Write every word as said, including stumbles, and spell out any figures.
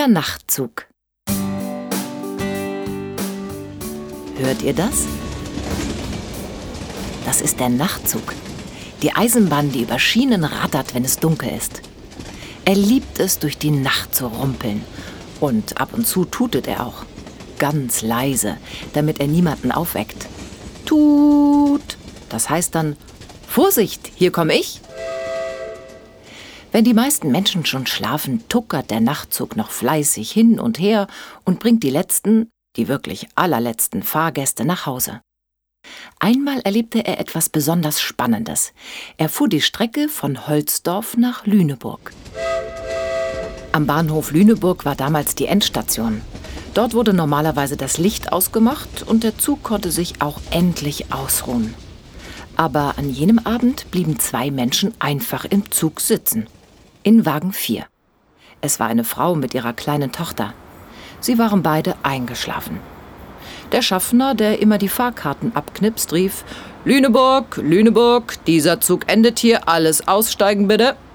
Der Nachtzug. Hört ihr das? Das ist der Nachtzug. Die Eisenbahn, die über Schienen rattert, wenn es dunkel ist. Er liebt es, durch die Nacht zu rumpeln. Und ab und zu tutet er auch. Ganz leise, damit er niemanden aufweckt. Tut! Das heißt dann, Vorsicht, hier komme ich! Wenn die meisten Menschen schon schlafen, tuckert der Nachtzug noch fleißig hin und her und bringt die letzten, die wirklich allerletzten Fahrgäste nach Hause. Einmal erlebte er etwas besonders Spannendes. Er fuhr die Strecke von Holzdorf nach Lüneburg. Am Bahnhof Lüneburg war damals die Endstation. Dort wurde normalerweise das Licht ausgemacht und der Zug konnte sich auch endlich ausruhen. Aber an jenem Abend blieben zwei Menschen einfach im Zug sitzen. In Wagen vier. Es war eine Frau mit ihrer kleinen Tochter. Sie waren beide eingeschlafen. Der Schaffner, der immer die Fahrkarten abknipst, rief: »Lüneburg, Lüneburg, dieser Zug endet hier, alles aussteigen bitte.«